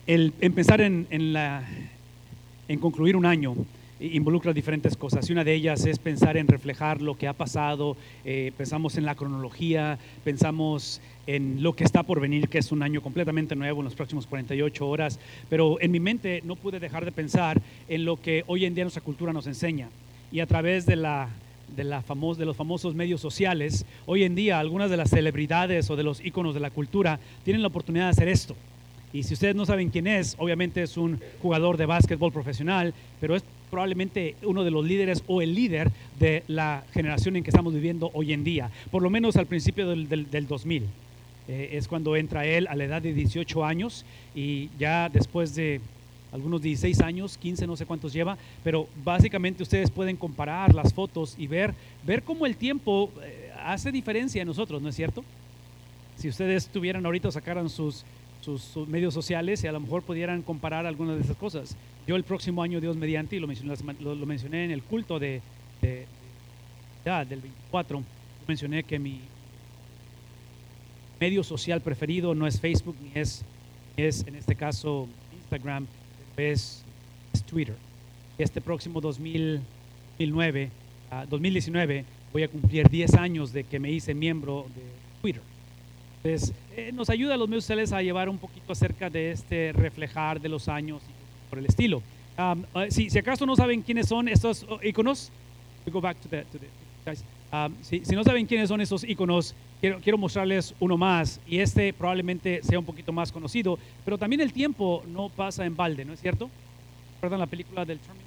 El empezar en concluir un año involucra diferentes cosas, y una de ellas es pensar en reflejar lo que ha pasado. Pensamos en la cronología, pensamos en lo que está por venir, que es un año completamente nuevo en los próximos 48 horas, pero en mi mente no pude dejar de pensar en lo que hoy en día nuestra cultura nos enseña, y a través de los famosos medios sociales, hoy en día algunas de las celebridades o de los íconos de la cultura tienen la oportunidad de hacer esto. Y si ustedes no saben quién es, obviamente es un jugador de básquetbol profesional, pero es probablemente uno de los líderes o el líder de la generación en que estamos viviendo hoy en día, por lo menos al principio del 2000. Es cuando entra él a la edad de 18 años, y ya después de algunos 16 años, 15, no sé cuántos lleva, pero básicamente ustedes pueden comparar las fotos y ver cómo el tiempo hace diferencia en nosotros, ¿no es cierto? Si ustedes tuvieran ahorita, sacaran sus medios sociales y a lo mejor pudieran comparar algunas de esas cosas. Yo el próximo año, Dios mediante, y lo mencioné en el culto del 24, mencioné que mi medio social preferido no es Facebook, ni es en este caso Instagram, es Twitter. Este próximo 2019 voy a cumplir 10 años de que me hice miembro de Twitter. Entonces, nos ayuda a los medios sociales a llevar un poquito acerca de este reflejar de los años y por el estilo. Si acaso no saben quiénes son estos iconos, go back to the guys. Si no saben quiénes son esos iconos, quiero mostrarles uno más, y este probablemente sea un poquito más conocido, pero también el tiempo no pasa en balde, ¿no es cierto? ¿Recuerdan la película del Terminator?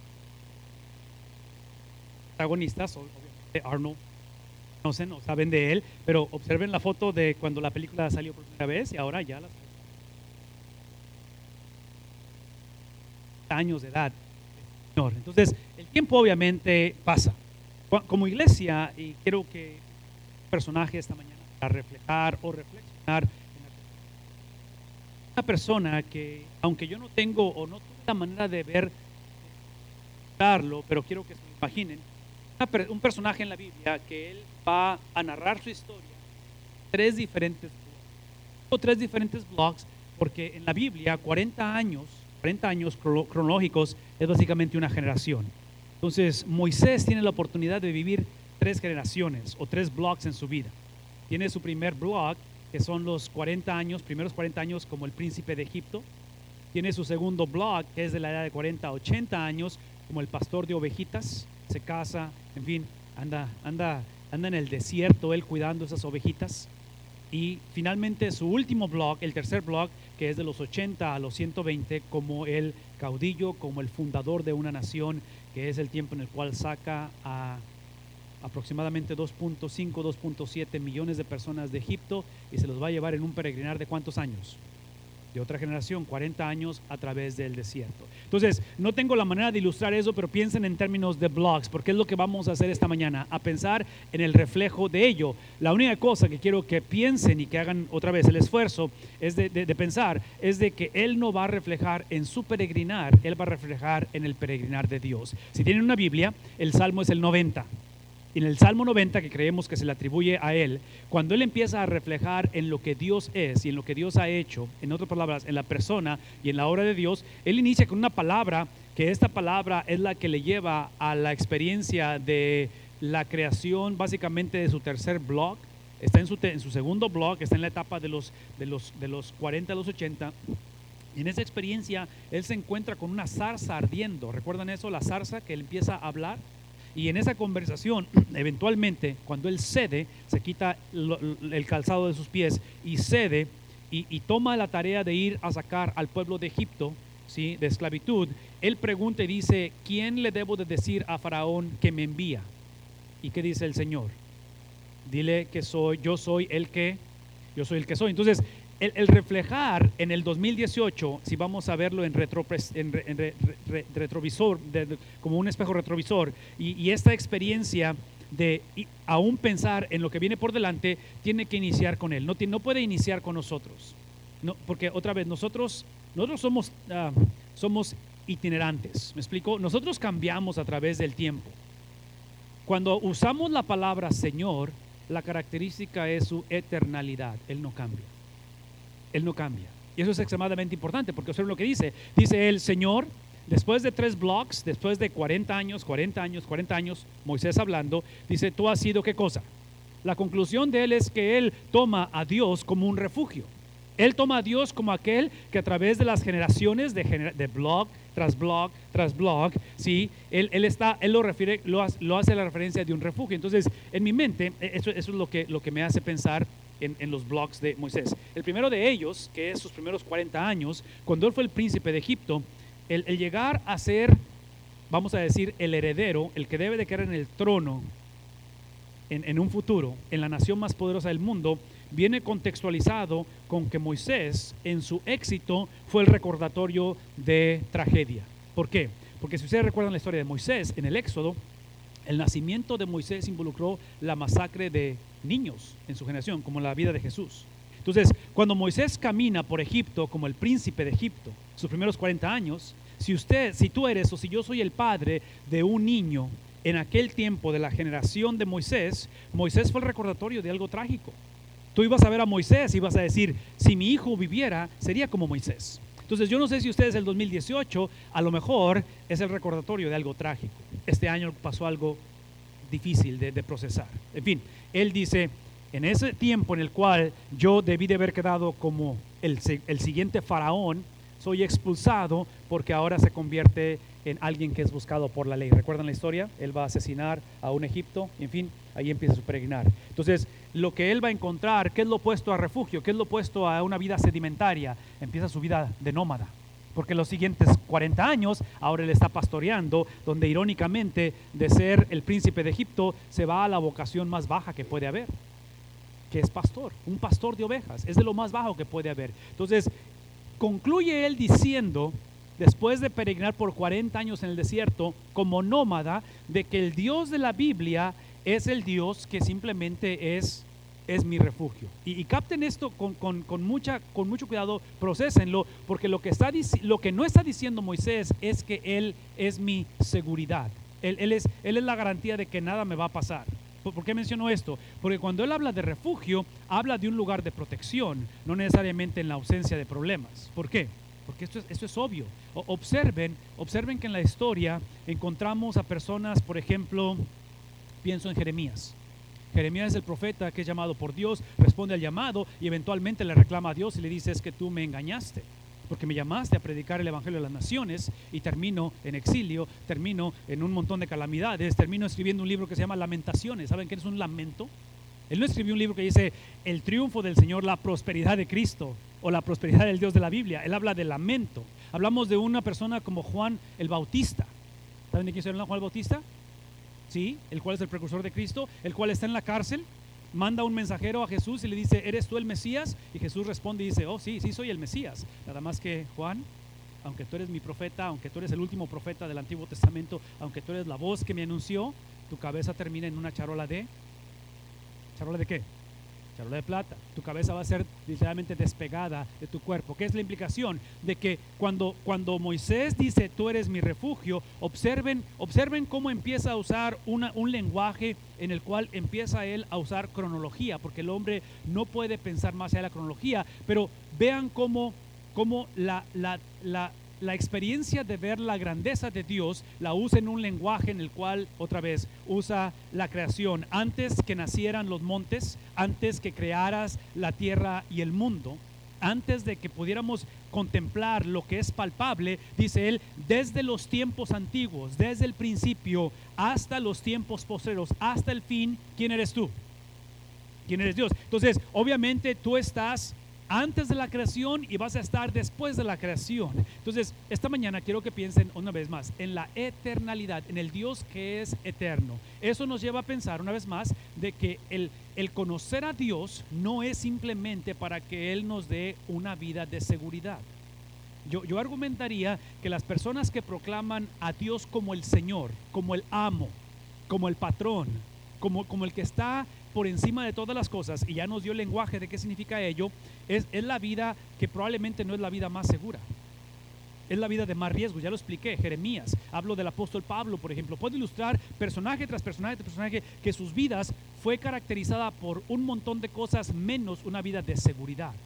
Protagonistas, obviamente Arnold, conocen o saben de él, pero observen la foto de cuando la película salió por primera vez, y ahora ya las años de edad. Entonces, el tiempo obviamente pasa. Como iglesia, y quiero que un personaje esta mañana para reflejar o reflexionar en una persona que, aunque yo no tengo o no tuve la manera de verlo, pero quiero que se lo imaginen, un personaje en la Biblia que él va a narrar su historia tres diferentes blogs, porque en la Biblia 40 años cronológicos es básicamente una generación. Entonces Moisés tiene la oportunidad de vivir 3 generaciones o 3 blogs en su vida. Tiene su primer blog, que son los primeros 40 años como el príncipe de Egipto. Tiene su segundo blog, que es de la edad de 40 a 80 años, como el pastor de ovejitas. Se casa, en fin, anda en el desierto él cuidando esas ovejitas. Y finalmente su último blog, el tercer blog, que es de los 80 a los 120, como el caudillo, como el fundador de una nación, que es el tiempo en el cual saca a aproximadamente 2.5, 2.7 millones de personas de Egipto, y se los va a llevar en un peregrinar de ¿cuántos años? De otra generación, 40 años a través del desierto. Entonces, no tengo la manera de ilustrar eso, pero piensen en términos de blogs, porque es lo que vamos a hacer esta mañana, a pensar en el reflejo de ello. La única cosa que quiero que piensen y que hagan otra vez el esfuerzo es de pensar, es de que Él no va a reflejar en su peregrinar, Él va a reflejar en el peregrinar de Dios. Si tienen una Biblia, el Salmo es el 90. En el Salmo 90, que creemos que se le atribuye a él, cuando él empieza a reflejar en lo que Dios es y en lo que Dios ha hecho, en otras palabras, en la persona y en la obra de Dios, él inicia con una palabra, que esta palabra es la que le lleva a la experiencia de la creación, básicamente de su tercer blog. Está en su segundo blog, está en la etapa de los 40 a los 80. Y en esa experiencia él se encuentra con una zarza ardiendo. ¿Recuerdan eso? La zarza que él empieza a hablar. Y en esa conversación, eventualmente, cuando él cede, se quita el calzado de sus pies y cede y toma la tarea de ir a sacar al pueblo de Egipto, ¿sí?, de esclavitud. Él pregunta y dice: ¿quién le debo de decir a Faraón que me envía? ¿Y qué dice el Señor? Dile que yo soy el que soy. Entonces, el reflejar en el 2018, si vamos a verlo en retrovisor, como un espejo retrovisor, y esta experiencia de aún pensar en lo que viene por delante, tiene que iniciar con Él. No puede iniciar con nosotros. No, porque otra vez, nosotros somos itinerantes. ¿Me explico? Nosotros cambiamos a través del tiempo. Cuando usamos la palabra Señor, la característica es su eternalidad. Él no cambia. Él no cambia. Y eso es extremadamente importante porque observen lo que dice. Dice el Señor, después de 3 blocks, después de 40 años, 40 años, 40 años, Moisés hablando, dice, tú has sido ¿qué cosa? La conclusión de él es que él toma a Dios como un refugio. Él toma a Dios como aquel que a través de las generaciones, de block tras block tras block, ¿sí? Él lo hace la referencia de un refugio. Entonces, en mi mente, eso es lo que me hace pensar en los blocks de Moisés. El primero de ellos, que es sus primeros 40 años, cuando él fue el príncipe de Egipto, el llegar a ser, vamos a decir, el heredero, el que debe de quedar en el trono en un futuro, en la nación más poderosa del mundo, viene contextualizado con que Moisés en su éxito fue el recordatorio de tragedia. ¿Por qué? Porque si ustedes recuerdan la historia de Moisés en el Éxodo, el nacimiento de Moisés involucró la masacre de niños en su generación, como la vida de Jesús. Entonces, cuando Moisés camina por Egipto como el príncipe de Egipto, sus primeros 40 años, si tú eres o si yo soy el padre de un niño en aquel tiempo de la generación de Moisés, Moisés fue el recordatorio de algo trágico. Tú ibas a ver a Moisés y ibas a decir, si mi hijo viviera, sería como Moisés. Entonces yo no sé si ustedes el 2018 a lo mejor es el recordatorio de algo trágico. Este año pasó algo difícil de procesar. En fin, él dice, en ese tiempo en el cual yo debí de haber quedado como el siguiente faraón, soy expulsado porque ahora se convierte en alguien que es buscado por la ley. ¿Recuerdan la historia? Él va a asesinar a un Egipto, en fin, ahí empieza su peregrinar. Entonces, lo que él va a encontrar, ¿qué es lo opuesto a refugio? ¿Qué es lo opuesto a una vida sedimentaria? Empieza su vida de nómada. Porque los siguientes 40 años, ahora él está pastoreando, donde irónicamente de ser el príncipe de Egipto, se va a la vocación más baja que puede haber, que es pastor, un pastor de ovejas, es de lo más bajo que puede haber. Entonces, concluye él diciendo, después de peregrinar por 40 años en el desierto, como nómada, de que el Dios de la Biblia es el Dios que simplemente es mi refugio. Y capten esto con mucho cuidado, procesenlo, porque lo que no está diciendo Moisés es que Él es mi seguridad. Él es la garantía de que nada me va a pasar. ¿Por qué menciono esto? Porque cuando él habla de refugio, habla de un lugar de protección, no necesariamente en la ausencia de problemas. ¿Por qué? Porque esto es obvio. Observen que en la historia encontramos a personas, por ejemplo, pienso en Jeremías. Jeremías es el profeta que es llamado por Dios, responde al llamado y eventualmente le reclama a Dios y le dice, es que tú me engañaste, porque me llamaste a predicar el evangelio de las naciones y termino en exilio, termino en un montón de calamidades, termino escribiendo un libro que se llama Lamentaciones. ¿Saben qué es un lamento? Él no escribió un libro que dice el triunfo del Señor, la prosperidad de Cristo o la prosperidad del Dios de la Biblia. Él habla de lamento. Hablamos de una persona como Juan el Bautista. ¿Saben de quién se habla Juan el Bautista? Sí, el cual es el precursor de Cristo, el cual está en la cárcel. Manda un mensajero a Jesús y le dice, ¿eres tú el Mesías? Y Jesús responde y dice, oh sí, sí soy el Mesías. Nada más que Juan, aunque tú eres mi profeta, aunque tú eres el último profeta del Antiguo Testamento, aunque tú eres la voz que me anunció, tu cabeza termina en una charola de qué? Charola de plata. Tu cabeza va a ser literalmente despegada de tu cuerpo. ¿Qué es la implicación? De que cuando Moisés dice tú eres mi refugio, observen cómo empieza a usar un lenguaje en el cual empieza él a usar cronología, porque el hombre no puede pensar más allá de la cronología, pero vean cómo la experiencia de ver la grandeza de Dios la usa en un lenguaje en el cual, otra vez, usa la creación. Antes que nacieran los montes, antes que crearas la tierra y el mundo, antes de que pudiéramos contemplar lo que es palpable, dice él, desde los tiempos antiguos, desde el principio hasta los tiempos posteriores, hasta el fin, ¿quién eres tú? ¿Quién eres Dios? Entonces, obviamente tú estás antes de la creación y vas a estar después de la creación. Entonces, esta mañana quiero que piensen una vez más en la eternalidad, en el Dios que es eterno. Eso nos lleva a pensar una vez más de que el conocer a Dios no es simplemente para que Él nos dé una vida de seguridad. Yo argumentaría que las personas que proclaman a Dios como el Señor, como el amo, como el patrón, como el que está por encima de todas las cosas, y ya nos dio el lenguaje de qué significa ello, es la vida que probablemente no es la vida más segura, es la vida de más riesgo. Ya lo expliqué, Jeremías, hablo del apóstol Pablo, por ejemplo, puedo ilustrar personaje tras personaje tras personaje que sus vidas fue caracterizada por un montón de cosas menos una vida de seguridad.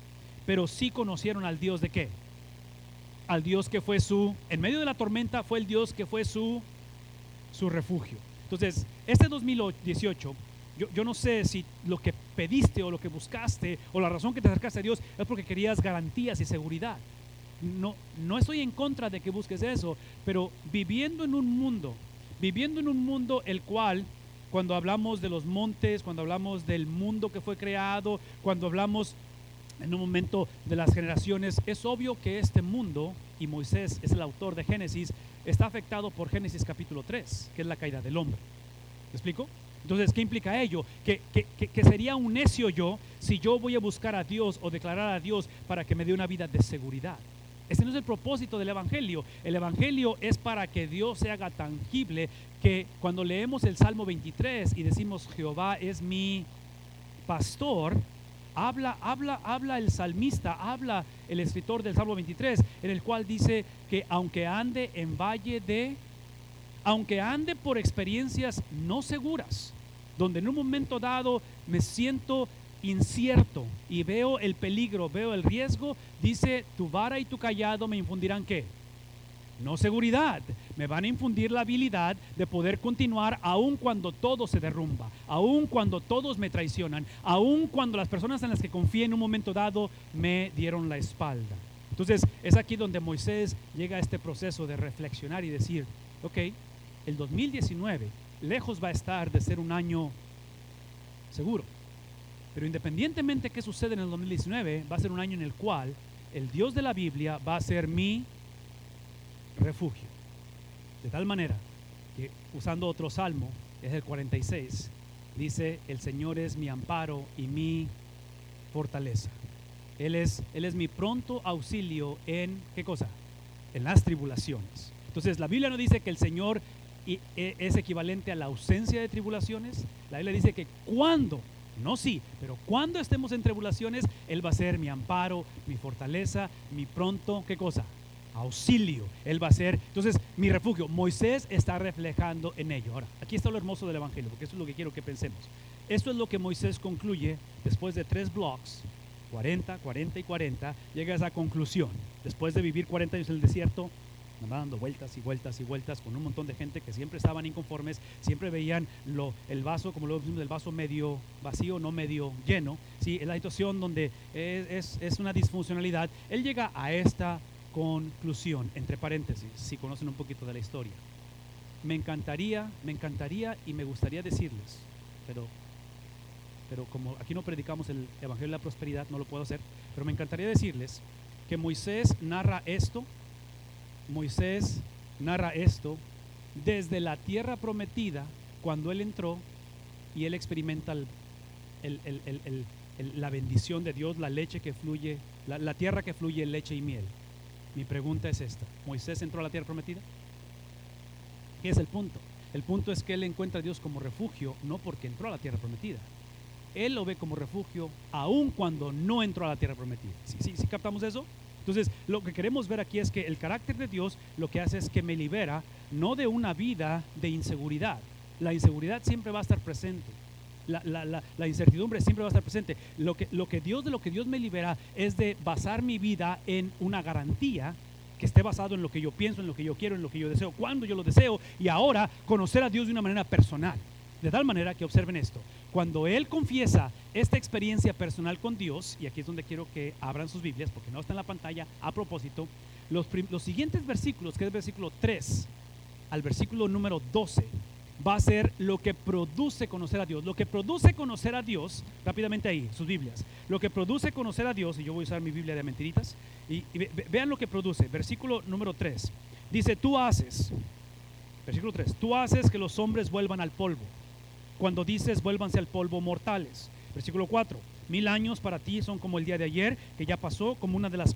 pero sí conocieron al Dios de qué, al Dios que fue en medio de la tormenta fue el Dios que fue su refugio. Entonces, este 2018, yo no sé si lo que pediste o lo que buscaste o la razón que te acercaste a Dios es porque querías garantías y seguridad. No estoy en contra de que busques eso, pero viviendo en un mundo el cual, cuando hablamos de los montes, cuando hablamos del mundo que fue creado, cuando hablamos en un momento de las generaciones, es obvio que este mundo, y Moisés es el autor de Génesis, está afectado por Génesis capítulo 3, que es la caída del hombre. ¿Me explico? Entonces, ¿qué implica ello? Que sería un necio yo si yo voy a buscar a Dios o declarar a Dios para que me dé una vida de seguridad. Ese no es el propósito del Evangelio. El Evangelio es para que Dios se haga tangible, que cuando leemos el Salmo 23 y decimos Jehová es mi pastor, habla el salmista, habla el escritor del Salmo 23, en el cual dice que aunque ande por experiencias no seguras, donde en un momento dado me siento incierto y veo el peligro, veo el riesgo, dice, tu vara y tu cayado me infundirán ¿qué? No seguridad, me van a infundir la habilidad de poder continuar aun cuando todo se derrumba, aun cuando todos me traicionan, aun cuando las personas en las que confié en un momento dado me dieron la espalda. Entonces es aquí donde Moisés llega a este proceso de reflexionar y decir, ok, el 2019 lejos va a estar de ser un año seguro, pero independientemente de qué sucede en el 2019, va a ser un año en el cual el Dios de la Biblia va a ser mi refugio. De tal manera que, usando otro salmo, es el 46, dice, el Señor es mi amparo y mi fortaleza. Él es mi pronto auxilio en, ¿qué cosa? En las tribulaciones. Entonces, la Biblia no dice que el Señor es equivalente a la ausencia de tribulaciones. La Biblia dice que cuando, no sí, pero cuando estemos en tribulaciones, Él va a ser mi amparo, mi fortaleza, mi pronto, ¿qué cosa? Auxilio. Él va a ser, entonces, mi refugio. Moisés está reflejando en ello. Ahora, aquí está lo hermoso del Evangelio, porque eso es lo que quiero que pensemos. Esto es lo que Moisés concluye después de 3 blocks, 40, 40 y 40, llega a esa conclusión. Después de vivir 40 años en el desierto, dando vueltas y vueltas y vueltas con un montón de gente que siempre estaban inconformes, siempre veían el vaso, como lo decimos, el vaso medio vacío, no medio lleno. Sí, es la situación donde es una disfuncionalidad. Él llega a esta conclusión, entre paréntesis, si conocen un poquito de la historia. Me encantaría y me gustaría decirles, pero como aquí no predicamos el Evangelio de la Prosperidad, no lo puedo hacer, pero me encantaría decirles que Moisés narra esto desde la tierra prometida, cuando él entró y él experimenta la bendición de Dios, la leche que fluye, la tierra que fluye leche y miel. Mi pregunta es esta: ¿Moisés entró a la tierra prometida? ¿Qué es el punto? El punto es que él encuentra a Dios como refugio, no porque entró a la tierra prometida. Él lo ve como refugio aun cuando no entró a la tierra prometida. ¿Sí captamos eso? Entonces, lo que queremos ver aquí es que el carácter de Dios lo que hace es que me libera no de una vida de inseguridad. La inseguridad siempre va a estar presente. La incertidumbre siempre va a estar presente. De lo que Dios me libera es de basar mi vida en una garantía que esté basado en lo que yo pienso, en lo que yo quiero, en lo que yo deseo, cuando yo lo deseo, y ahora conocer a Dios de una manera personal. De tal manera que observen esto: cuando él confiesa esta experiencia personal con Dios, y aquí es donde quiero que abran sus Biblias porque no está en la pantalla a propósito, los siguientes versículos, que es el versículo 3 al versículo número 12, va a ser lo que produce conocer a Dios. Lo que produce conocer a Dios, rápidamente ahí, sus Biblias, lo que produce conocer a Dios, y yo voy a usar mi Biblia de mentiritas, y vean lo que produce. Versículo número 3 dice: versículo 3, tú haces que los hombres vuelvan al polvo, cuando dices vuélvanse al polvo mortales. Versículo 4, 1000 años para ti son como el día de ayer, que ya pasó, como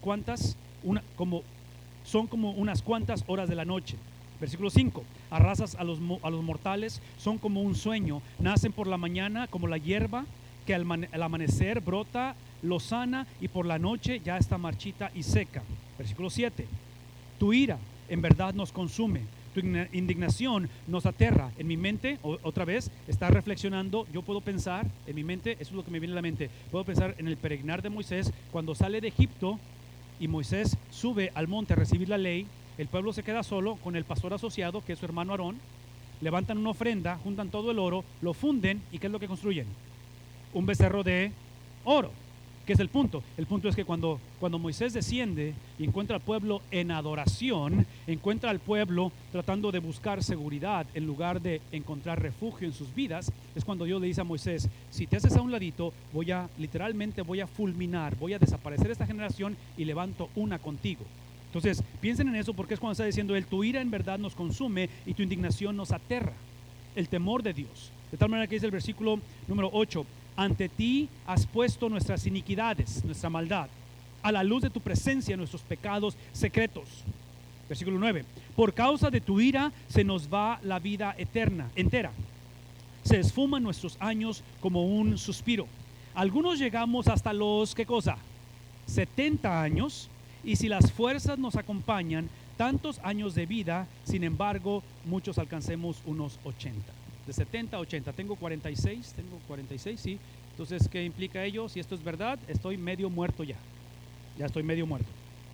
son como unas cuantas horas de la noche. Versículo 5, arrasas a los mortales, son como un sueño, nacen por la mañana como la hierba, que al amanecer brota, lozana, y por la noche ya está marchita y seca. Versículo 7, tu ira en verdad nos consume, Tu indignación nos aterra. En mi mente, otra vez, está reflexionando. Yo puedo pensar, en mi mente, eso es lo que me viene a la mente. Puedo pensar en el peregrinar de Moisés cuando sale de Egipto y Moisés sube al monte a recibir la ley. El pueblo se queda solo con el pastor asociado, que es su hermano Aarón. Levantan una ofrenda, juntan todo el oro, lo funden y ¿qué es lo que construyen? Un becerro de oro. ¿Qué es el punto? El punto es que cuando Moisés desciende y encuentra al pueblo en adoración, encuentra al pueblo tratando de buscar seguridad en lugar de encontrar refugio en sus vidas, es cuando Dios le dice a Moisés, si te haces a un ladito, literalmente voy a fulminar, voy a desaparecer esta generación y levanto una contigo. Entonces, piensen en eso porque es cuando está diciendo él, tu ira en verdad nos consume y tu indignación nos aterra. El temor de Dios. De tal manera que dice el versículo número 8, ante ti has puesto nuestras iniquidades, nuestra maldad, a la luz de tu presencia nuestros pecados secretos. Versículo 9, por causa de tu ira se nos va la vida entera. Se esfuman nuestros años como un suspiro. Algunos llegamos hasta los, ¿qué cosa? 70 años, y si las fuerzas nos acompañan, tantos años de vida, sin embargo, muchos alcancemos unos 80. De 70 a 80, tengo 46, sí. Entonces, ¿qué implica ello? Si esto es verdad, estoy medio muerto ya estoy medio muerto.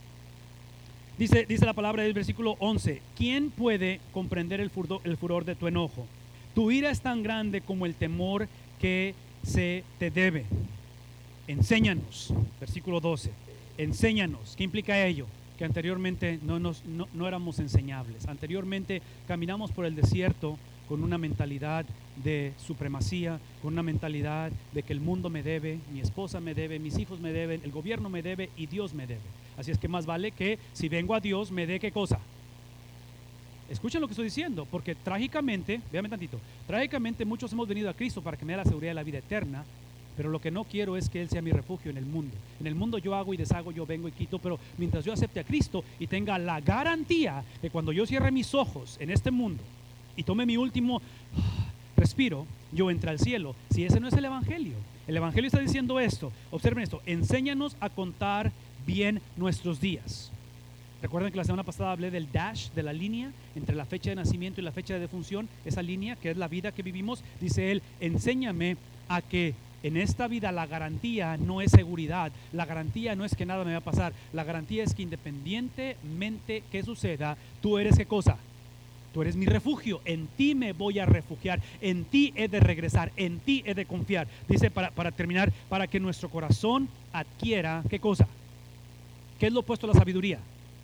Dice la palabra del versículo 11, ¿quién puede comprender el furor de tu enojo? Tu ira es tan grande como el temor que se te debe. Enséñanos, versículo 12, enséñanos. ¿Qué implica ello? Que anteriormente no éramos enseñables. Anteriormente caminamos por el desierto con una mentalidad de supremacía, con una mentalidad de que el mundo me debe, mi esposa me debe, mis hijos me deben, el gobierno me debe y Dios me debe. Así es que más vale que si vengo a Dios me dé ¿qué cosa? Escuchen lo que estoy diciendo, porque trágicamente, véanme tantito, trágicamente muchos hemos venido a Cristo para que me dé la seguridad de la vida eterna, pero lo que no quiero es que Él sea mi refugio en el mundo. En el mundo yo hago y deshago, yo vengo y quito, pero mientras yo acepte a Cristo y tenga la garantía de cuando yo cierre mis ojos en este mundo y tome mi último respiro, yo entre al cielo. Si ese no es el Evangelio está diciendo esto, observen esto, enséñanos a contar bien nuestros días. Recuerden que la semana pasada hablé del dash, de la línea entre la fecha de nacimiento y la fecha de defunción, esa línea que es la vida que vivimos. Dice él, enséñame a que en esta vida la garantía no es seguridad, la garantía no es que nada me va a pasar, la garantía es que independientemente que suceda, tú eres ¿qué cosa? Tú eres mi refugio, en ti me voy a refugiar, en ti he de regresar, en ti he de confiar. Dice para terminar, para que nuestro corazón adquiera, ¿qué cosa? ¿Qué es lo opuesto a la sabiduría?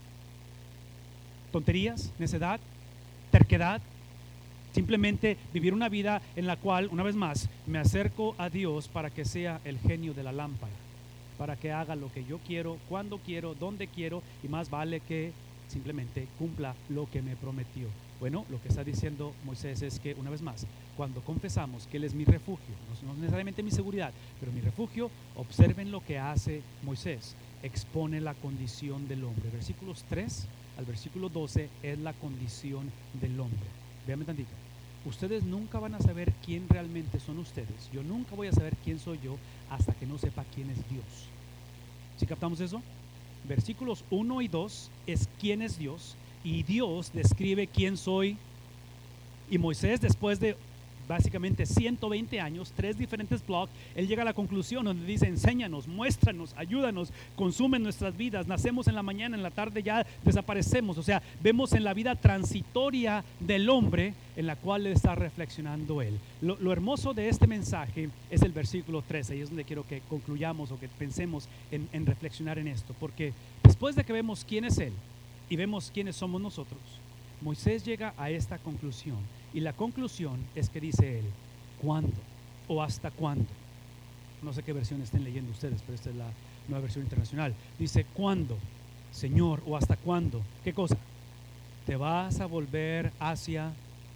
Tonterías, necedad, terquedad. Simplemente vivir una vida en la cual, una vez más, me acerco a Dios para que sea el genio de la lámpara, para que haga lo que yo quiero, cuando quiero, donde quiero, y más vale que simplemente cumpla lo que me prometió. Bueno, lo que está diciendo Moisés es que, una vez más, cuando confesamos que Él es mi refugio, no necesariamente mi seguridad, pero mi refugio, observen lo que hace Moisés, expone la condición del hombre. Versículos 3 al versículo 12 es la condición del hombre. Véanme tantito. Ustedes nunca van a saber quién realmente son ustedes. Yo nunca voy a saber quién soy yo hasta que no sepa quién es Dios. ¿Sí captamos eso? Versículos 1 y 2 es quién es Dios, y Dios describe quién soy. Y Moisés, después de básicamente 120 años, 3 diferentes blogs, él llega a la conclusión donde dice, enséñanos, muéstranos, ayúdanos, consumen nuestras vidas, nacemos en la mañana, en la tarde ya desaparecemos. O sea, vemos en la vida transitoria del hombre en la cual le está reflexionando él. Lo hermoso de este mensaje es el versículo 13, y es donde quiero que concluyamos o que pensemos en reflexionar en esto, porque después de que vemos quién es él y vemos quiénes somos nosotros, Moisés llega a esta conclusión, y la conclusión es que dice él, ¿cuándo? ¿O hasta cuándo? No sé qué versión estén leyendo ustedes, pero esta es la nueva versión internacional. Dice, ¿cuándo, Señor? ¿O hasta cuándo? ¿Qué cosa? Te vas a volver hacia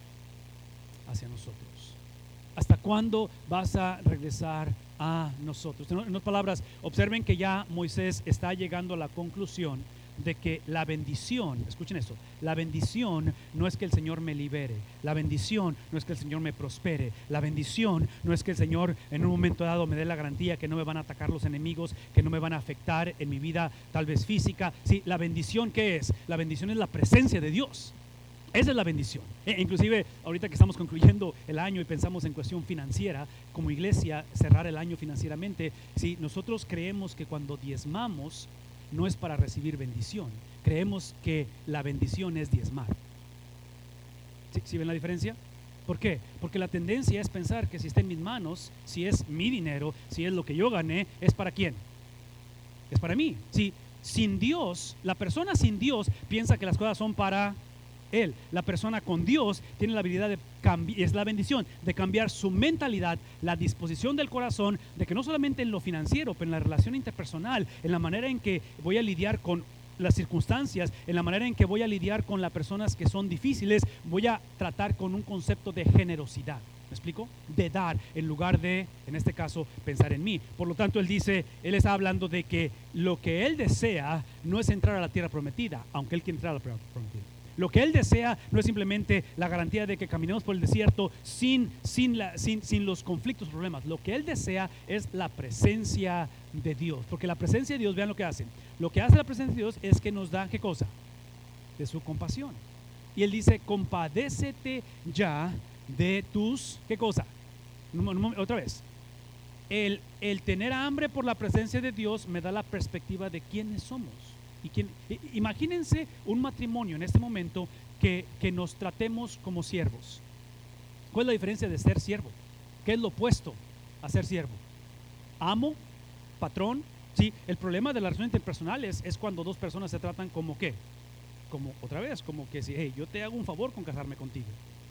nosotros. ¿Hasta cuándo vas a regresar a nosotros? En otras palabras, observen que ya Moisés está llegando a la conclusión de que la bendición, escuchen esto, la bendición no es que el Señor me libere, la bendición no es que el Señor me prospere, la bendición no es que el Señor en un momento dado me dé la garantía que no me van a atacar los enemigos, que no me van a afectar en mi vida tal vez física. Sí, la bendición, ¿qué es? La bendición es la presencia de Dios. Esa es la bendición. Inclusive ahorita que estamos concluyendo el año y pensamos en cuestión financiera, como iglesia, cerrar el año financieramente, si nosotros creemos que cuando diezmamos no es para recibir bendición, creemos que la bendición es diezmar. ¿Sí ven la diferencia? ¿Por qué? Porque la tendencia es pensar que si está en mis manos, si es mi dinero, si es lo que yo gané, ¿es para quién? Es para mí. Si sin Dios, la persona sin Dios piensa que las cosas son para él. La persona con Dios tiene la habilidad de cambiar, es la bendición de cambiar su mentalidad, la disposición del corazón, de que no solamente en lo financiero, pero en la relación interpersonal, en la manera en que voy a lidiar con las circunstancias, en la manera en que voy a lidiar con las personas que son difíciles, voy a tratar con un concepto de generosidad. ¿Me explico? De dar en lugar de, en este caso, pensar en mí. Por lo tanto, él está hablando de que lo que él desea no es entrar a la tierra prometida, aunque él quiere entrar a la tierra prometida. Lo que él desea no es simplemente la garantía de que caminemos por el desierto sin los conflictos o problemas. Lo que él desea es la presencia de Dios. Porque la presencia de Dios, vean lo que hace. Lo que hace la presencia de Dios es que nos da, ¿qué cosa? De su compasión. Y él dice, compadécete ya de tus, ¿qué cosa? Otra vez. El tener hambre por la presencia de Dios me da la perspectiva de quiénes somos. Imagínense un matrimonio en este momento que nos tratemos como siervos. ¿Cuál es la diferencia de ser siervo? ¿Qué es lo opuesto a ser siervo? Amo, patrón. Sí, el problema de las relaciones interpersonales es cuando dos personas se tratan como ¿qué? Como otra vez, como que si, hey, yo te hago un favor con casarme contigo.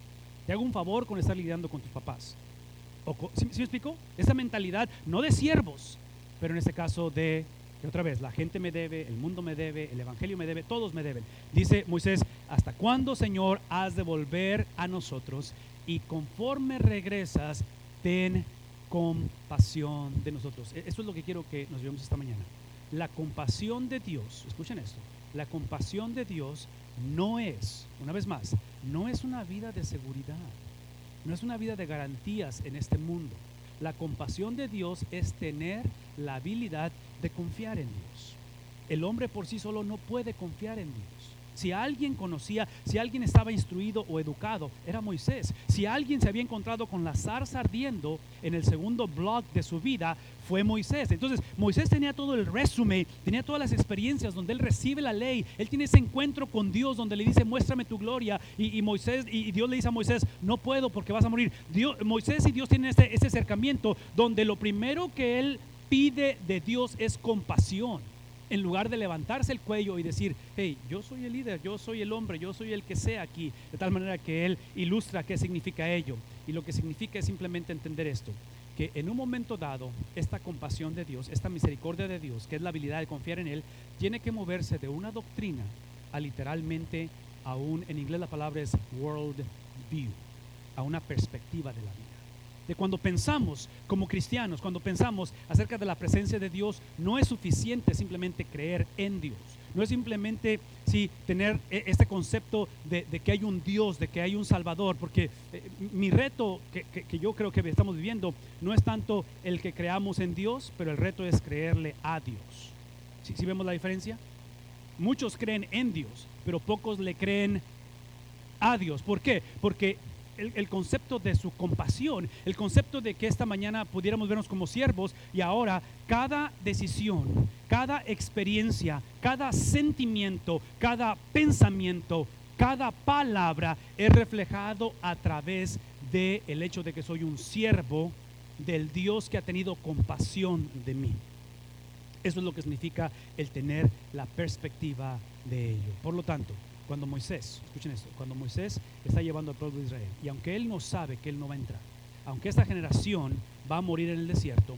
Te hago un favor con estar lidiando con tus papás. ¿Sí me explico? Esa mentalidad, no de siervos, pero en este caso de otra vez, la gente me debe, el mundo me debe, el evangelio me debe, todos me deben. Dice Moisés, ¿hasta cuándo, Señor, has de volver a nosotros? Y conforme regresas, ten compasión de nosotros. Eso es lo que quiero que nos llevemos esta mañana. La compasión de Dios, escuchen esto, la compasión de Dios no es, una vez más, no es una vida de seguridad, no es una vida de garantías en este mundo. La compasión de Dios es tener la habilidad de confiar en Dios. El hombre por sí solo no puede confiar en Dios. Si alguien conocía, si alguien estaba instruido o educado, era Moisés. Si alguien se había encontrado con la zarza ardiendo en el segundo blog de su vida, fue Moisés. Entonces Moisés tenía todo el resumen, tenía todas las experiencias donde él recibe la ley. Él tiene ese encuentro con Dios donde le dice, muéstrame tu gloria. Y Dios le dice a Moisés, no puedo porque vas a morir. Moisés y Dios tienen ese acercamiento donde lo primero que él pide de Dios es compasión. En lugar de levantarse el cuello y decir, hey, yo soy el líder, yo soy el hombre, yo soy el que sea aquí. De tal manera que él ilustra qué significa ello. Y lo que significa es simplemente entender esto, que en un momento dado, esta compasión de Dios, esta misericordia de Dios, que es la habilidad de confiar en Él, tiene que moverse de una doctrina a literalmente en inglés la palabra es world view, a una perspectiva de la vida. De cuando pensamos como cristianos, cuando pensamos acerca de la presencia de Dios, no es suficiente simplemente creer en Dios. No es simplemente tener este concepto de que hay un Dios, de que hay un Salvador, porque mi reto que yo creo que estamos viviendo no es tanto el que creamos en Dios, pero el reto es creerle a Dios. ¿Sí vemos la diferencia? Muchos creen en Dios, pero pocos le creen a Dios. ¿Por qué? Porque el concepto de su compasión, el concepto de que esta mañana pudiéramos vernos como siervos y ahora cada decisión, cada experiencia, cada sentimiento, cada pensamiento, cada palabra es reflejado a través del hecho de que soy un siervo del Dios que ha tenido compasión de mí. Eso es lo que significa el tener la perspectiva de ello. Por lo tanto, cuando Moisés, escuchen esto, cuando Moisés está llevando al pueblo de Israel, y aunque él no sabe que él no va a entrar, aunque esta generación va a morir en el desierto,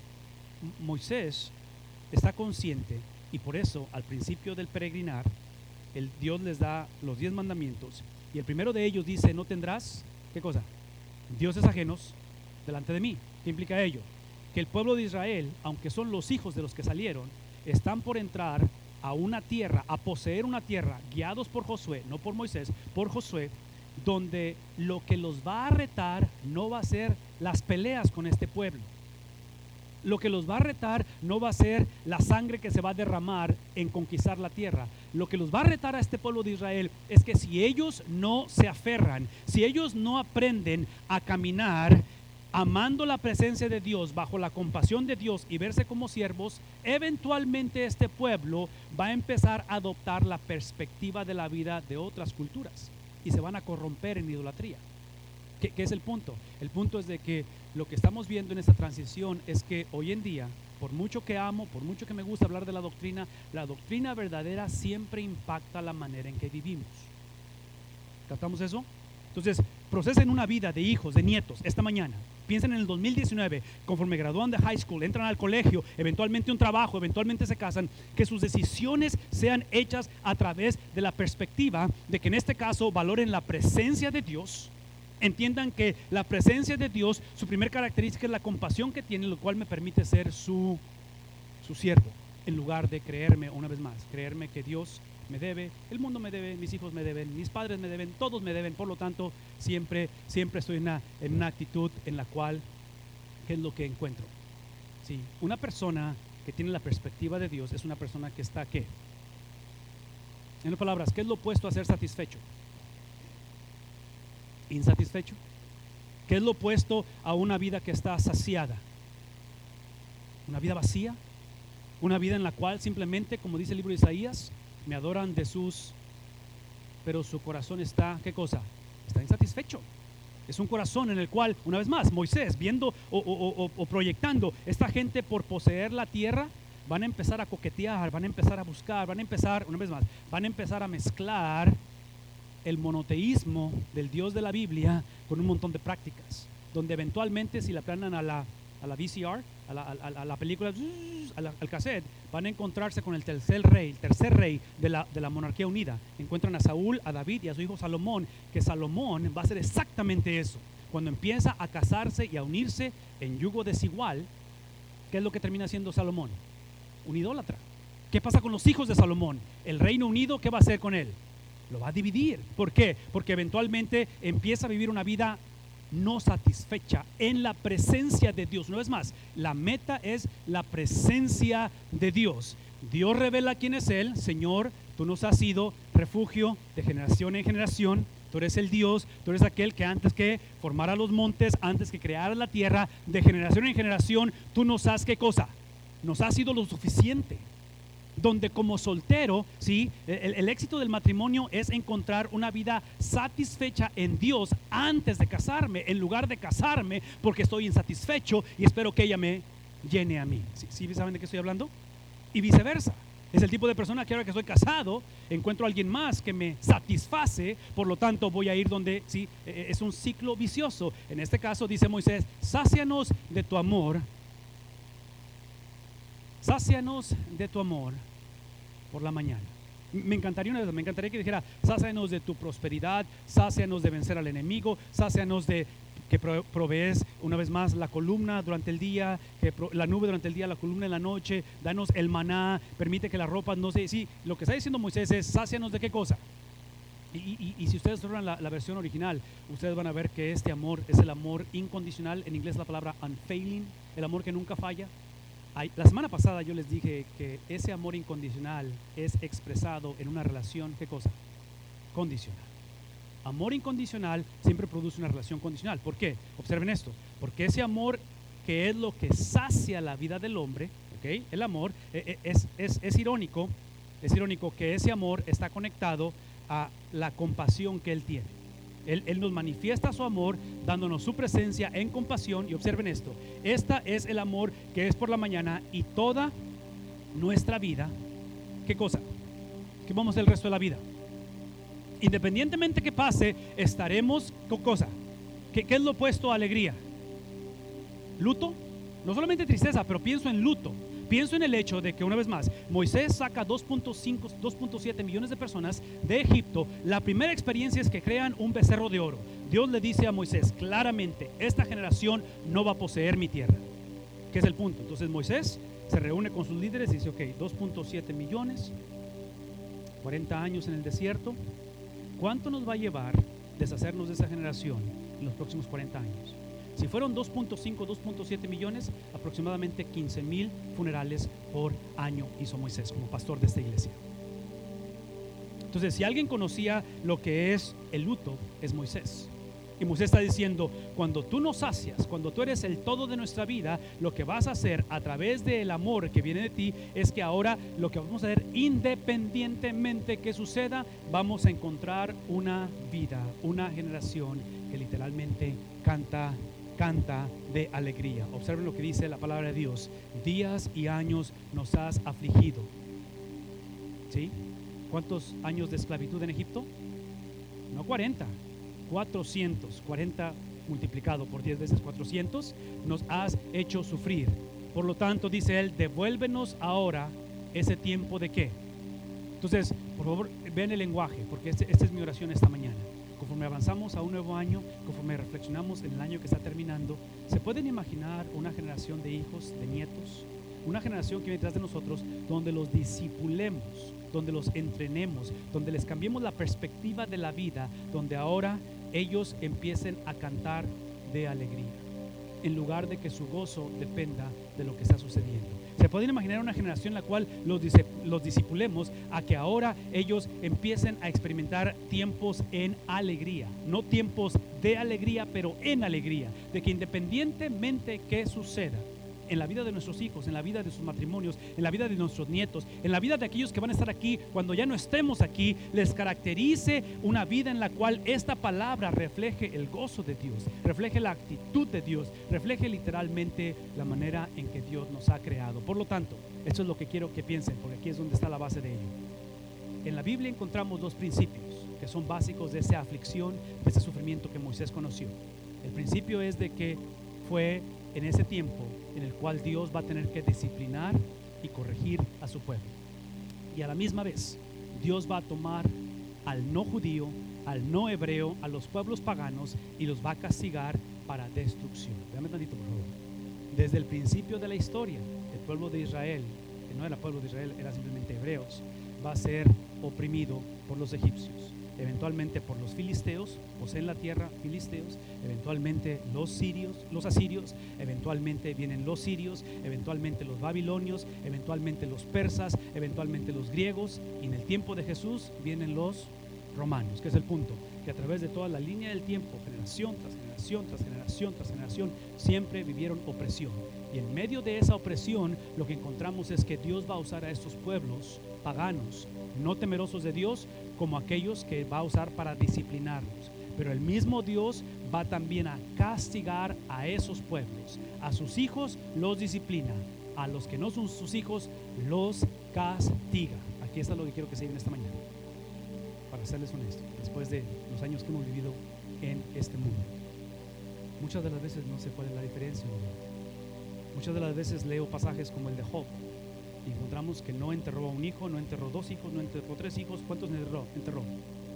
Moisés está consciente, y por eso al principio del peregrinar, Dios les da los 10 mandamientos, y el primero de ellos dice, no tendrás, ¿qué cosa? Dioses ajenos delante de mí. ¿Qué implica ello? Que el pueblo de Israel, aunque son los hijos de los que salieron, están por entrar a una tierra, a poseer una tierra, guiados por Josué, no por Moisés, por Josué, donde lo que los va a retar no va a ser las peleas con este pueblo. Lo que los va a retar no va a ser la sangre que se va a derramar en conquistar la tierra. Lo que los va a retar a este pueblo de Israel es que si ellos no se aferran, si ellos no aprenden a caminar amando la presencia de Dios, bajo la compasión de Dios y verse como siervos, eventualmente este pueblo va a empezar a adoptar la perspectiva de la vida de otras culturas y se van a corromper en idolatría. ¿Qué es el punto? El punto es de que lo que estamos viendo en esta transición es que hoy en día, por mucho que amo, por mucho que me gusta hablar de la doctrina verdadera siempre impacta la manera en que vivimos. ¿Captamos eso? Entonces, procesen una vida de hijos, de nietos, esta mañana. Piensen en el 2019, conforme gradúan de high school, entran al colegio, eventualmente un trabajo, eventualmente se casan, que sus decisiones sean hechas a través de la perspectiva de que en este caso valoren la presencia de Dios. Entiendan que la presencia de Dios, su primer característica es la compasión que tiene, lo cual me permite ser su siervo, en lugar de creerme, una vez más, creerme que Dios me debe, el mundo me debe, mis hijos me deben, mis padres me deben, todos me deben. Por lo tanto, siempre estoy en una actitud en la cual, ¿qué es lo que encuentro? Sí, una persona que tiene la perspectiva de Dios es una persona que está, ¿qué? En otras palabras, ¿qué es lo opuesto a ser satisfecho? Insatisfecho. ¿Qué es lo opuesto a una vida que está saciada? Una vida vacía, una vida en la cual simplemente, como dice el libro de Isaías, me adoran pero su corazón está, ¿qué cosa? Está insatisfecho. Es un corazón en el cual, una vez más, Moisés viendo o proyectando esta gente por poseer la tierra, van a empezar a coquetear, van a empezar a buscar, van a empezar, una vez más, van a empezar a mezclar el monoteísmo del Dios de la Biblia con un montón de prácticas, donde eventualmente si la planan a la VCR, a la película, al cassette, van a encontrarse con el tercer rey de la monarquía unida. Encuentran a Saúl, a David y a su hijo Salomón, que Salomón va a hacer exactamente eso. Cuando empieza a casarse y a unirse en yugo desigual, ¿qué es lo que termina siendo Salomón? Un idólatra. ¿Qué pasa con los hijos de Salomón? El Reino Unido, ¿qué va a hacer con él? Lo va a dividir. ¿Por qué? Porque eventualmente empieza a vivir una vida no satisfecha en la presencia de Dios. Una vez más, la meta es la presencia de Dios. Dios revela quién es Él. Señor, tú nos has sido refugio de generación en generación. Tú eres el Dios, tú eres aquel que antes que formara los montes, antes que creara la tierra, de generación en generación, tú nos has, ¿qué cosa? Nos has sido lo suficiente. Donde como soltero, ¿sí? El éxito del matrimonio es encontrar una vida satisfecha en Dios antes de casarme, en lugar de casarme porque estoy insatisfecho y espero que ella me llene a mí. ¿Sí saben de qué estoy hablando? Y viceversa. Es el tipo de persona que ahora que estoy casado, encuentro a alguien más que me satisface, por lo tanto voy a ir donde, ¿sí? Es un ciclo vicioso. En este caso dice Moisés, sácianos de tu amor. Sácianos de tu amor por la mañana. Me encantaría que dijera, sácianos de tu prosperidad, sácianos de vencer al enemigo, sácianos de que provees una vez más la columna durante el día, la nube durante el día, la columna en la noche, danos el maná, permite que la ropa no se... Sí, lo que está diciendo Moisés es, sácianos de qué cosa. Y si ustedes observan la versión original, ustedes van a ver que este amor es el amor incondicional, en inglés la palabra unfailing, el amor que nunca falla. La semana pasada yo les dije que ese amor incondicional es expresado en una relación, ¿qué cosa? Condicional. Amor incondicional siempre produce una relación condicional. ¿Por qué? Observen esto. Porque ese amor que es lo que sacia la vida del hombre, ¿okay? El amor es irónico que ese amor está conectado a la compasión que Él tiene. Él nos manifiesta su amor dándonos su presencia en compasión. Y observen esto, esta es el amor que es por la mañana y toda nuestra vida, ¿qué cosa? ¿Qué vamos a hacer el resto de la vida? Independientemente que pase, estaremos con cosa. ¿Qué es lo opuesto a alegría? Luto. No solamente tristeza, pero pienso en luto. Pienso en el hecho de que, una vez más, Moisés saca 2.7 millones de personas de Egipto. La primera experiencia es que crean un becerro de oro. Dios le dice a Moisés claramente, esta generación no va a poseer mi tierra. ¿Qué es el punto? Entonces Moisés se reúne con sus líderes y dice, ok, 2.7 millones, 40 años en el desierto. ¿Cuánto nos va a llevar deshacernos de esa generación en los próximos 40 años? Si fueron 2.5, 2.7 millones, aproximadamente 15,000 funerales por año hizo Moisés como pastor de esta iglesia. Entonces, si alguien conocía lo que es el luto, es Moisés. Y Moisés está diciendo, cuando tú nos sacias, cuando tú eres el todo de nuestra vida, lo que vas a hacer a través del amor que viene de ti es que ahora lo que vamos a hacer, independientemente que suceda, vamos a encontrar una vida, una generación que literalmente canta de alegría. Observen lo que dice la palabra de Dios: días y años nos has afligido. ¿Sí? ¿Cuántos años de esclavitud en Egipto? No 40, 440 multiplicado por 10 veces 400, nos has hecho sufrir. Por lo tanto, dice él, devuélvenos ahora ese tiempo de qué. Entonces, por favor, vean el lenguaje, porque esta es mi oración esta mañana. Conforme avanzamos a un nuevo año, conforme reflexionamos en el año que está terminando, ¿se pueden imaginar una generación de hijos, de nietos? Una generación que viene detrás de nosotros, donde los discipulemos, donde los entrenemos, donde les cambiemos la perspectiva de la vida, donde ahora ellos empiecen a cantar de alegría, en lugar de que su gozo dependa de lo que está sucediendo. ¿Se pueden imaginar una generación en la cual los discipulemos a que ahora ellos empiecen a experimentar tiempos en alegría? No tiempos de alegría, pero en alegría, de que independientemente que suceda en la vida de nuestros hijos, en la vida de sus matrimonios, en la vida de nuestros nietos, en la vida de aquellos que van a estar aquí cuando ya no estemos aquí, les caracterice una vida en la cual esta palabra refleje el gozo de Dios, refleje la actitud de Dios, refleje literalmente la manera en que Dios nos ha creado. Por lo tanto, esto es lo que quiero que piensen, porque aquí es donde está la base de ello. En la Biblia encontramos dos principios que son básicos de esa aflicción, de ese sufrimiento que Moisés conoció. El principio es de que fue en ese tiempo en el cual Dios va a tener que disciplinar y corregir a su pueblo. Y a la misma vez, Dios va a tomar al no judío, al no hebreo, a los pueblos paganos, y los va a castigar para destrucción. Déjame tantito, por favor. Desde el principio de la historia, el pueblo de Israel, que no era pueblo de Israel, era simplemente hebreos, va a ser oprimido por los egipcios, eventualmente por los filisteos, poseen la tierra filisteos, eventualmente los asirios, eventualmente vienen los sirios, eventualmente los babilonios, eventualmente los persas, eventualmente los griegos, y en el tiempo de Jesús vienen los romanos, que es el punto, que a través de toda la línea del tiempo, generación tras generación, tras generación, tras generación, siempre vivieron opresión. Y en medio de esa opresión, lo que encontramos es que Dios va a usar a estos pueblos paganos, no temerosos de Dios, como aquellos que va a usar para disciplinarlos. Pero el mismo Dios va también a castigar a esos pueblos. A sus hijos los disciplina, a los que no son sus hijos los castiga. Aquí está lo que quiero que se diga esta mañana, para serles honesto, después de los años que hemos vivido en este mundo. Muchas de las veces no sé cuál es la diferencia. Muchas de las veces leo pasajes como el de Job y encontramos que no enterró a un hijo, no enterró 2 hijos, no enterró 3 hijos. ¿Cuántos enterró?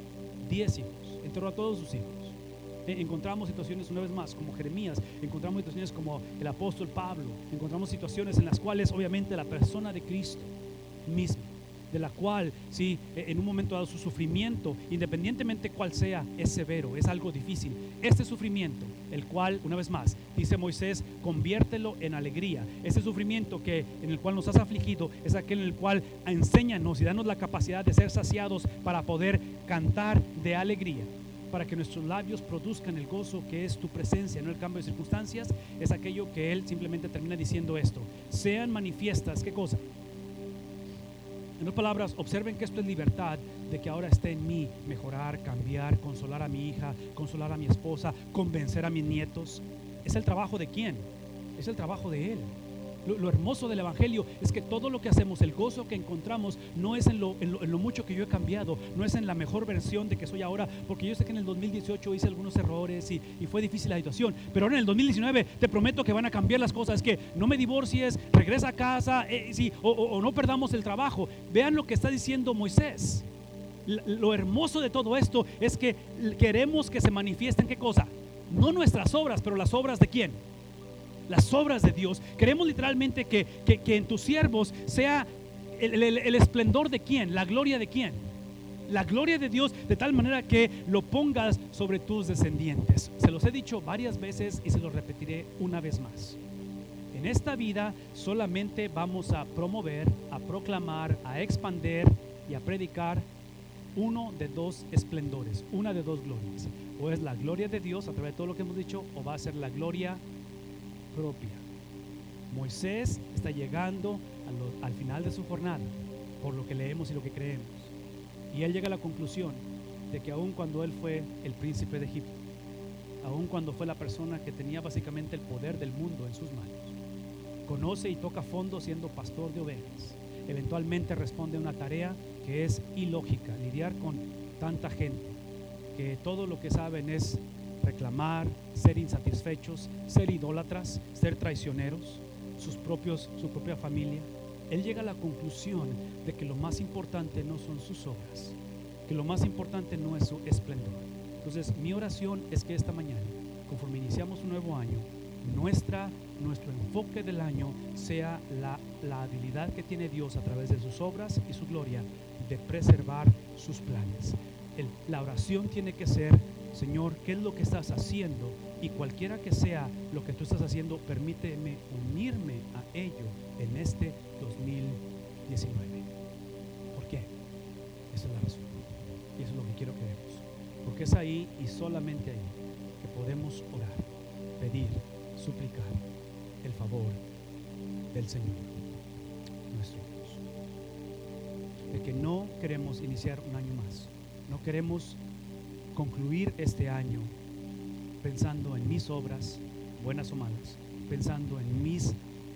10 hijos. Enterró a todos sus hijos. Encontramos situaciones, una vez más, como Jeremías, encontramos situaciones como el apóstol Pablo, encontramos situaciones en las cuales obviamente la persona de Cristo mismo, de la cual, sí, en un momento dado su sufrimiento, independientemente cuál sea, es severo, es algo difícil. Este sufrimiento, el cual, una vez más, dice Moisés, conviértelo en alegría. Ese sufrimiento en el cual nos has afligido, es aquel en el cual enséñanos y danos la capacidad de ser saciados para poder cantar de alegría, para que nuestros labios produzcan el gozo que es tu presencia, no el cambio de circunstancias. Es aquello que él simplemente termina diciendo esto: sean manifiestas, ¿qué cosa? En otras palabras, observen que esto es libertad, de que ahora esté en mí mejorar, cambiar, consolar a mi hija, consolar a mi esposa, convencer a mis nietos. ¿Es el trabajo de quién? Es el trabajo de Él. Lo hermoso del Evangelio es que todo lo que hacemos, el gozo que encontramos, no es en lo mucho que yo he cambiado, no es en la mejor versión de que soy ahora, porque yo sé que en el 2018 hice algunos errores y fue difícil la situación, pero ahora en el 2019 te prometo que van a cambiar las cosas, que no me divorcies, regresa a casa, sí, o no perdamos el trabajo. Vean lo que está diciendo Moisés. Lo hermoso de todo esto es que queremos que se manifiesten, ¿qué cosa? No nuestras obras, pero las obras de ¿quién? Las obras de Dios. Queremos literalmente que en tus siervos sea el esplendor de quién, la gloria de quién, la gloria de Dios de tal manera que lo pongas sobre tus descendientes. Se los he dicho varias veces y se los repetiré una vez más. En esta vida solamente vamos a promover, a proclamar, a expander y a predicar uno de dos esplendores, una de dos glorias. O es la gloria de Dios a través de todo lo que hemos dicho, o va a ser la gloria propia. Moisés está llegando al final de su jornada, por lo que leemos y lo que creemos. Y él llega a la conclusión de que aun cuando él fue el príncipe de Egipto, aun cuando fue la persona que tenía básicamente el poder del mundo en sus manos, conoce y toca fondo siendo pastor de ovejas. Eventualmente responde a una tarea que es ilógica, lidiar con tanta gente, que todo lo que saben es reclamar, ser insatisfechos, ser idólatras, ser traicioneros, su propia familia. Él llega a la conclusión de que lo más importante no son sus obras, que lo más importante no es su esplendor. Entonces, mi oración es que esta mañana, conforme iniciamos un nuevo año, nuestro enfoque del año sea la habilidad que tiene Dios a través de sus obras y su gloria de preservar sus planes. La oración tiene que ser: Señor, ¿qué es lo que estás haciendo? Y cualquiera que sea lo que tú estás haciendo, permíteme unirme a ello en este 2019. ¿Por qué? Esa es la razón. Y eso es lo que quiero que veamos. Porque es ahí y solamente ahí que podemos orar, pedir, suplicar el favor del Señor, nuestro Dios. De que no queremos iniciar un año más, no queremos concluir este año pensando en mis obras, buenas o malas, pensando en mis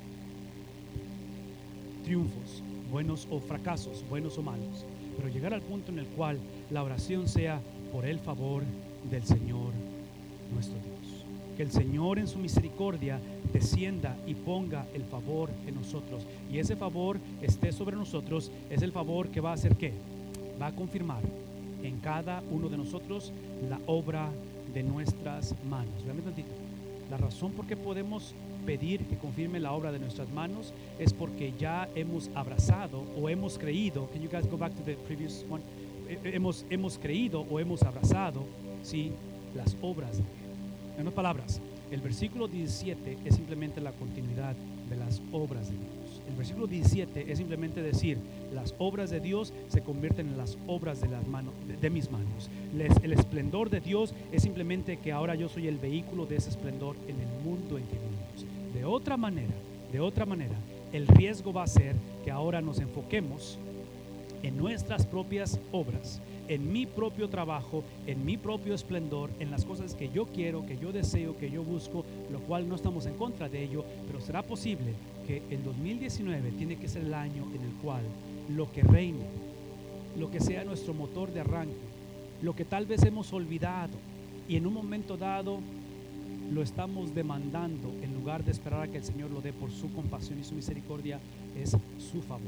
triunfos, buenos o fracasos, buenos o malos, pero llegar al punto en el cual la oración sea por el favor del Señor, nuestro Dios. Que el Señor en su misericordia descienda y ponga el favor en nosotros, y ese favor esté sobre nosotros. Es el favor que va a hacer ¿qué? Va a confirmar en cada uno de nosotros la obra de nuestras manos. Vean tantito. La razón por qué podemos pedir que confirme la obra de nuestras manos es porque ya hemos abrazado o hemos creído. Can you guys go back to the previous one? Hemos creído o hemos abrazado, ¿sí?, las obras de Dios. En otras palabras, el versículo 17 es simplemente la continuidad de las obras de Dios. El versículo 17 es simplemente decir: las obras de Dios se convierten en las obras de las manos, de mis manos. El esplendor de Dios es simplemente que ahora yo soy el vehículo de ese esplendor en el mundo en que vivimos. De otra manera, el riesgo va a ser que ahora nos enfoquemos en nuestras propias obras, en mi propio trabajo, en mi propio esplendor, en las cosas que yo quiero, que yo deseo, que yo busco, lo cual no estamos en contra de ello, pero será posible que el 2019 tiene que ser el año en el cual lo que reine, lo que sea nuestro motor de arranque, lo que tal vez hemos olvidado y en un momento dado lo estamos demandando, en lugar de esperar a que el Señor lo dé por su compasión y su misericordia, es su favor.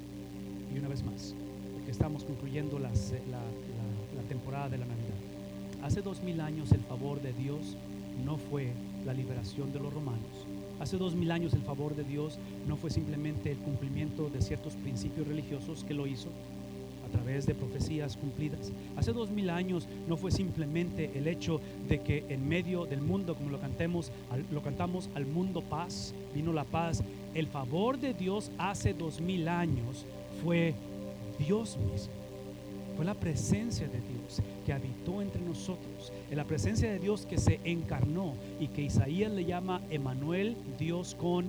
Y una vez más, porque estamos concluyendo la temporada de la Navidad. Hace 2000 años el favor de Dios no fue la liberación de los romanos. Hace 2000 años el favor de Dios no fue simplemente el cumplimiento de ciertos principios religiosos que lo hizo a través de profecías cumplidas. Hace 2000 años no fue simplemente el hecho de que en medio del mundo, como lo cantamos, al mundo paz, vino la paz. El favor de Dios hace 2000 años fue Dios mismo. Fue la presencia de Dios que habitó entre nosotros, en la presencia de Dios que se encarnó y que Isaías le llama Emmanuel, Dios con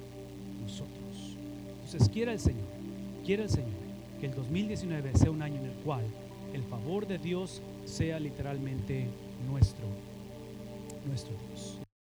nosotros. Entonces quiera el Señor que el 2019 sea un año en el cual el favor de Dios sea literalmente nuestro Dios.